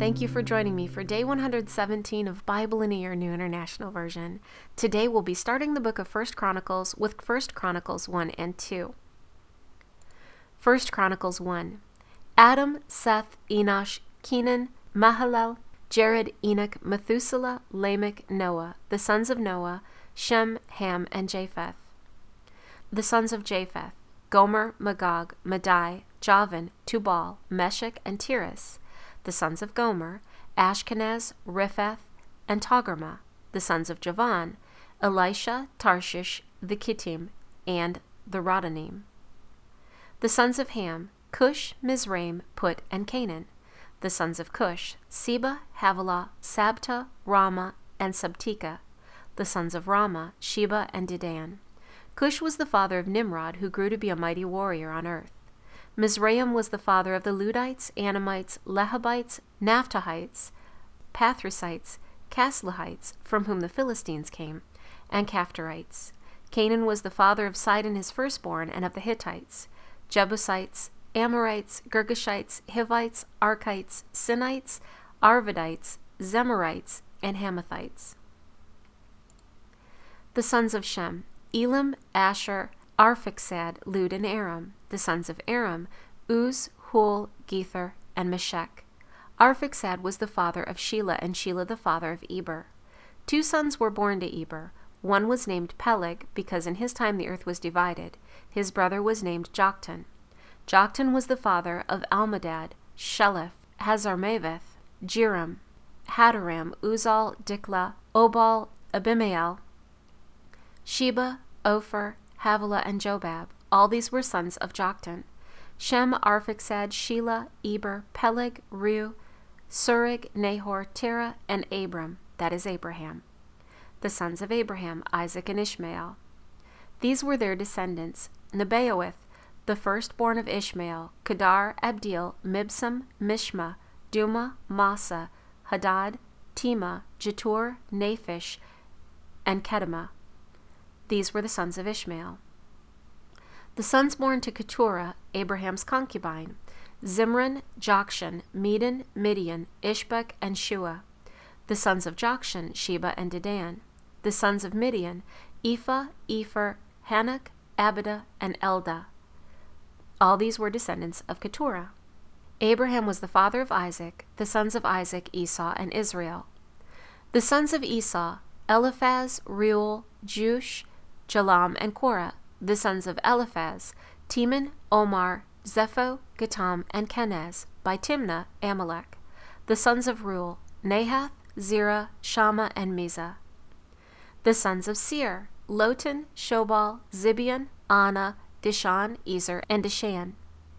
Thank you for joining me for day 117 of Bible in a Year New International Version. Today we'll be starting the book of 1 Chronicles with 1 Chronicles 1 and 2. 1 Chronicles 1. Adam, Seth, Enosh, Kenan, Mahalalel, Jared, Enoch, Methuselah, Lamech, Noah, the sons of Noah, Shem, Ham, and Japheth. The sons of Japheth, Gomer, Magog, Madai, Javan, Tubal, Meshech, and Tiras. The sons of Gomer, Ashkenaz, Riphath, and Togarmah. The sons of Javan, Elisha, Tarshish, the Kittim, and the Rodanim. The sons of Ham, Cush, Mizraim, Put, and Canaan. The sons of Cush, Seba, Havilah, Sabta, Ramah, and Sabteka. The sons of Ramah, Sheba, and Dedan. Cush was the father of Nimrod, who grew to be a mighty warrior on earth. Mizraim was the father of the Ludites, Anamites, Lehabites, Naphtuhites, Pathrusites, Casluhites, from whom the Philistines came, and Caphtorites. Canaan was the father of Sidon his firstborn, and of the Hittites, Jebusites, Amorites, Girgashites, Hivites, Arkites, Sinites, Arvadites, Zemarites, and Hamathites. The sons of Shem, Elam, Asher, Arphaxad, Lud, and Aram. The sons of Aram, Uz, Hul, Gether, and Meshech. Arphaxad was the father of Shelah, and Shelah the father of Eber. Two sons were born to Eber. One was named Peleg, because in his time the earth was divided. His brother was named Joktan. Joktan was the father of Almadad, Sheleph, Hazarmaveth, Jeram, Hadaram, Uzal, Diklah, Obal, Abimael, Sheba, Ophir, Havilah, and Jobab. All these were sons of Joktan. Shem, Arphaxad, Shelah, Eber, Peleg, Reu, Surig, Nahor, Terah, and Abram, that is Abraham. The sons of Abraham, Isaac, and Ishmael. These were their descendants: Nebaioth, the firstborn of Ishmael, Kedar, Abdeel, Mibsam, Mishma, Duma, Massa, Hadad, Tema, Jetur, Naphish, and Kedemah. These were the sons of Ishmael. The sons born to Keturah, Abraham's concubine: Zimran, Jokshan, Medan, Midian, Ishbak, and Shua. The sons of Jokshan, Sheba, and Dedan. The sons of Midian, Ephah, Epher, Hanok, Abida, and Eldah. All these were descendants of Keturah. Abraham was the father of Isaac. The sons of Isaac, Esau, and Israel. The sons of Esau, Eliphaz, Reuel, Jeush, Jalam, and Korah. The sons of Eliphaz, Teman, Omar, Zepho, Gatam, and Kenaz, by Timnah, Amalek. The sons of Reuel, Nahath, Zerah, Shammah, and Mizah. The sons of Seir, Lotan, Shobal, Zibeon, Anna, Dishan, Ezer, and Dishan.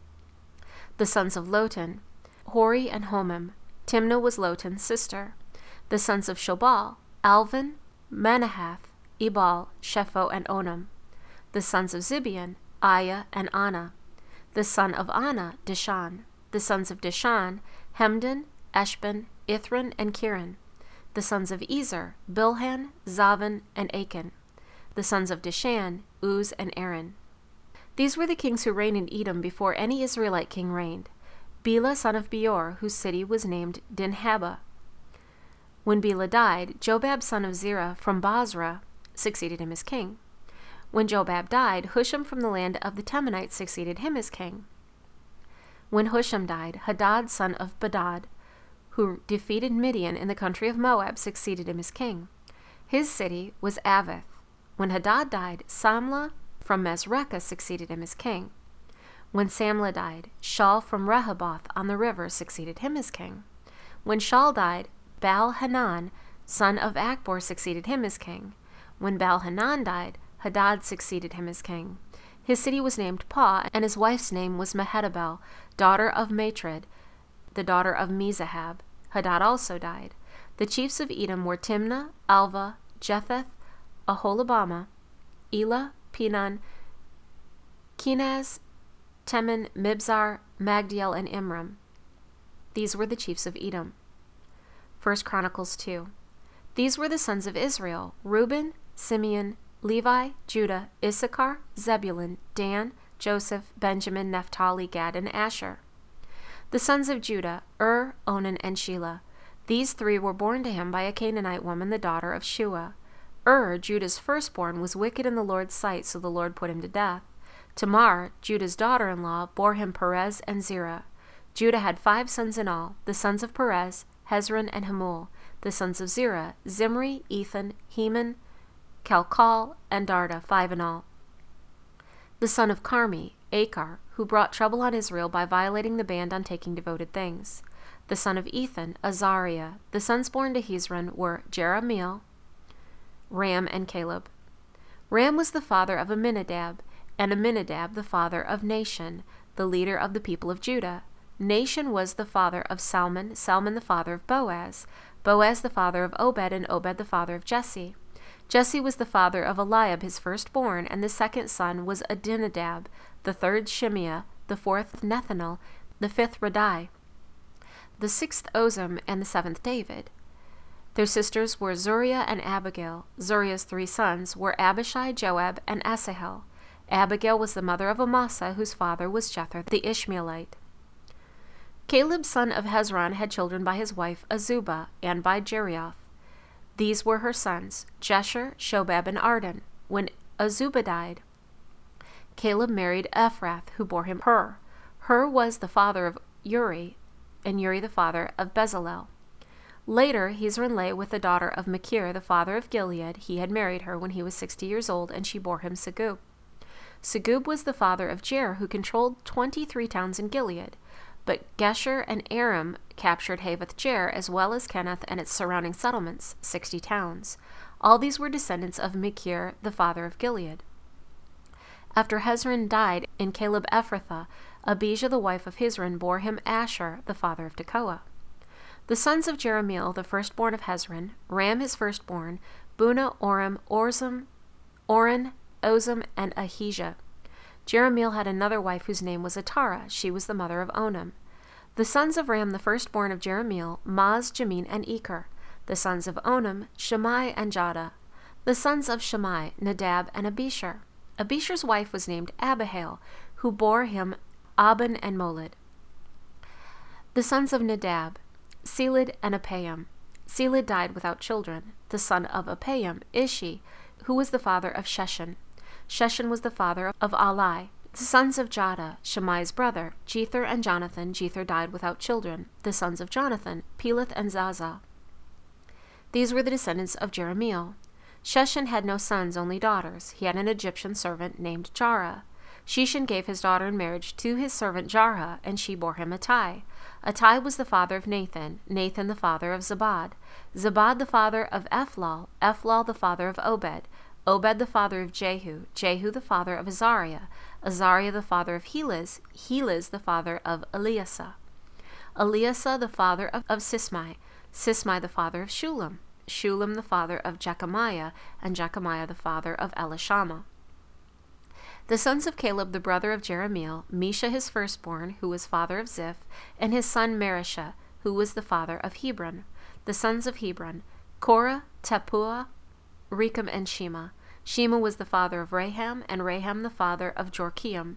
The sons of Lotan, Hori, and Homam. Timnah was Lotan's sister. The sons of Shobal, Alvan, Manahath, Ebal, Shepho, and Onam. The sons of Zibeon, Aya, and Anna. The son of Anna, Dishan. The sons of Dishan, Hemdan, Eshban, Ithran, and Kiran. The sons of Ezer, Bilhan, Zavan, and Achan. The sons of Dishan, Uz, and Aaron. These were the kings who reigned in Edom before any Israelite king reigned. Bela, son of Beor, whose city was named Dinhabah. When Bela died, Jobab, son of Zerah, from Basra, succeeded him as king. When Jobab died, Husham from the land of the Temanites succeeded him as king. When Husham died, Hadad, son of Bedad, who defeated Midian in the country of Moab, succeeded him as king. His city was Avith. When Hadad died, Samlah from Mesrekah succeeded him as king. When Samlah died, Shaul from Rehoboth on the river succeeded him as king. When Shaul died, Baal-Hanan, son of Akbor, succeeded him as king. When Baal-Hanan died, Hadad succeeded him as king. His city was named Pah, and his wife's name was Mehetabel, daughter of Matred, the daughter of Mezahab. Hadad also died. The chiefs of Edom were Timnah, Alva, Jetheth, Aholibamah, Elah, Pinan, Kenaz, Teman, Mibzar, Magdiel, and Imram. These were the chiefs of Edom. 1 Chronicles 2. These were the sons of Israel: Reuben, Simeon, Levi, Judah, Issachar, Zebulun, Dan, Joseph, Benjamin, Naphtali, Gad, and Asher. The sons of Judah, Onan, and Shelah. These three were born to him by a Canaanite woman, the daughter of Shua. Judah's firstborn, was wicked in the Lord's sight, so the Lord put him to death. Tamar, Judah's daughter-in-law, bore him Perez and Zerah. Judah had 5 sons in all, the sons of Perez, Hezron, and Hamul. The sons of Zerah, Zimri, Ethan, Heman, Calcol, and Darda, 5 in all. The son of Carmi, Achar, who brought trouble on Israel by violating the ban on taking devoted things. The son of Ethan, Azariah. The sons born to Hezron were Jerahmeel, Ram, and Caleb. Ram was the father of Amminadab, and Amminadab the father of Nahshon, the leader of the people of Judah. Nahshon was the father of Salmon, Salmon the father of Boaz, Boaz the father of Obed, and Obed the father of Jesse. Jesse was the father of Eliab, his firstborn, and the second son was Adinadab, the third Shimeah, the fourth Nethanel, the fifth Radai, the sixth Ozem, and the seventh David. Their sisters were Zuriah and Abigail. Zuriah's 3 sons were Abishai, Joab, and Asahel. Abigail was the mother of Amasa, whose father was Jether the Ishmaelite. Caleb, son of Hezron, had children by his wife Azubah and by Jerioth. These were her sons, Jesher, Shobab, and Arden. When Azubah died, Caleb married Ephrath, who bore him Hur. Hur was the father of Uri, and Uri the father of Bezalel. Later, Hezron lay with the daughter of Machir, the father of Gilead. He had married her when he was 60 years old, and she bore him Segub. Segub was the father of Jair, who controlled 23 towns in Gilead. But Gesher and Aram captured Havoth Jair, as well as Kenneth and its surrounding settlements, 60 towns. All these were descendants of Machir, the father of Gilead. After Hezron died in Caleb Ephrathah, Abijah, the wife of Hezron, bore him Asher, the father of Tekoa. The sons of Jerahmeel, the firstborn of Hezron, Ram his firstborn, Bunah, Oram, Oran, Ozem, and Ahijah. Jerahmeel had another wife whose name was Atara. She was the mother of Onam. The sons of Ram, the firstborn of Jerahmeel, Maz, Jamin, and Eker. The sons of Onam, Shammai, and Jada. The sons of Shammai, Nadab, and Abishur. Abishur's wife was named Abihail, who bore him Aban and Molid. The sons of Nadab, Seled and Appaim. Seled died without children. The son of Appaim, Ishi, who was the father of Sheshan. Sheshan was the father of Alai. The sons of Jada, Shammai's brother, Jether and Jonathan. Jether died without children. The sons of Jonathan, Peleth and Zaza. These were the descendants of Jerahmeel. Sheshan had no sons, only daughters. He had an Egyptian servant named Jarah. Sheshan gave his daughter in marriage to his servant Jarah, and she bore him Attai. Attai was the father of Nathan, Nathan the father of Zabad, Zabad the father of Ephlal, Ephlal the father of Obed, Obed the father of Jehu, Jehu the father of Azariah, Azariah the father of Helez, Helez the father of Eliasah, Eliasah the father of Sismai, Sismai the father of Shulam, Shulam the father of Jechamiah, and Jechamiah the father of Elishama. The sons of Caleb, the brother of Jerahmeel, Misha his firstborn, who was father of Ziph, and his son Marishah, who was the father of Hebron. The sons of Hebron, Korah, Tappuah, Recham, and Shema. Shema was the father of Raham, and Raham the father of Jorkeam.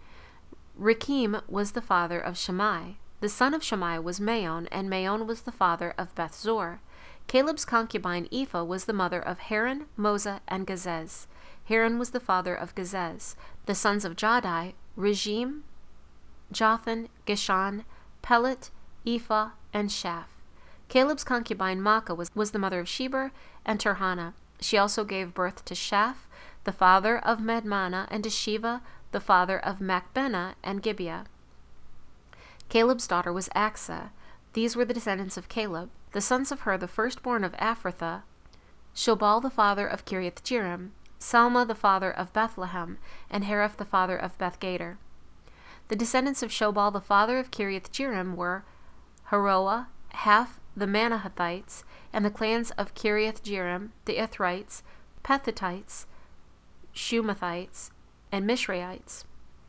Rechim was the father of Shammai. The son of Shammai was Maon, and Maon was the father of Bethzor. Caleb's concubine Ephah was the mother of Haran, Moza, and Gazez. Haran was the father of Gazez. The sons of Jadai, Regim, Jothan, Geshan, Pelet, Ephah, and Shaph. Caleb's concubine Maacah was the mother of Sheber and Turhana. She also gave birth to Shaph, the father of Madmannah, and to Shiva, the father of Machbenah and Gibeah. Caleb's daughter was Achsah. These were the descendants of Caleb. The sons of Hur, the firstborn of Ephrathah, Shobal the father of Kiriath-jearim, Salma the father of Bethlehem, and Hareph the father of Bethgader. The descendants of Shobal the father of Kiriath-jearim were Haroah, Haph the Manahathites, and the clans of Kiriath-jearim, the Ithrites, Pethathites, Shumathites, and Mishraites.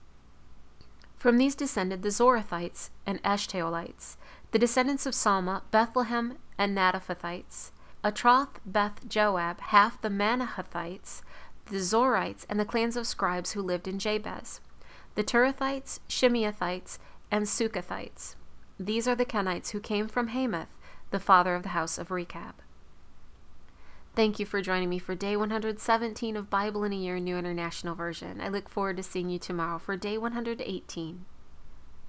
From these descended the Zorathites and Eshtaolites. The descendants of Salma, Bethlehem, and Naphtuhites, Atroth, Beth Joab, Haph the Manahathites, the Zorites, and the clans of scribes who lived in Jabez, the Turathites, Shimeathites, and Sukathites. These are the Kenites who came from Hamath, the father of the house of Rechab. Thank you for joining me for day 117 of Bible in a Year, New International Version. I look forward to seeing you tomorrow for day 118.